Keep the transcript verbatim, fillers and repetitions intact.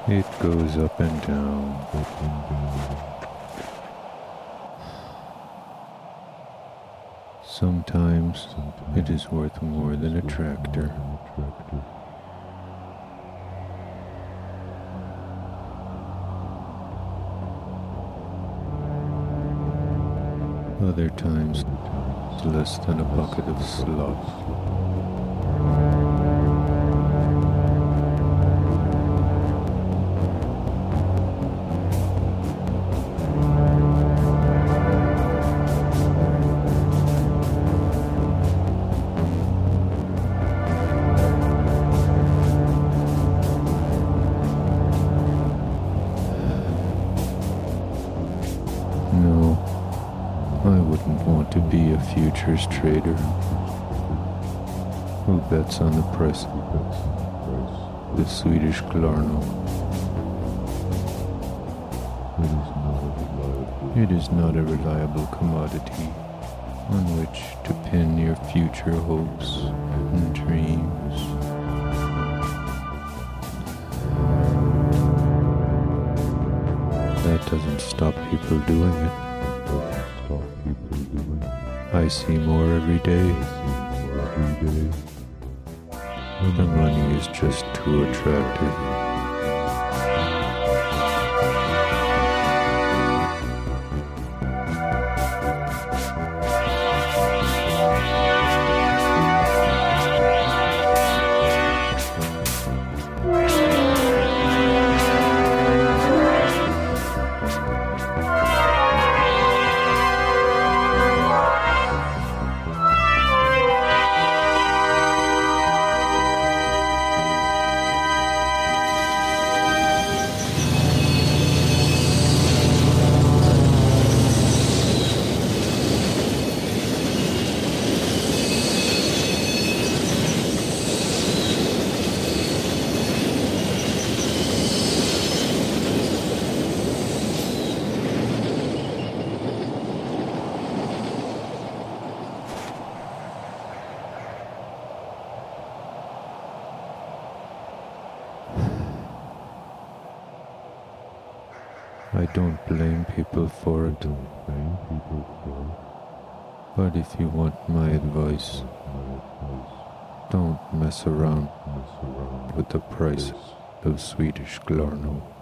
It goes up and down. Up and down. Sometimes, Sometimes it is worth more than a tractor. tractor. Other times, it's less than a bucket of slop. No, I wouldn't want to be a futures trader who bets on the price of the Swedish Klarno. It is not a reliable commodity on which to pin your future hopes and dreams. That doesn't stop people doing it. I see more every day. The money is just too attractive. I don't blame people for it. Don't blame people for it. But if you want my advice, My advice, don't mess around mess around with the price of Swedish Klarno.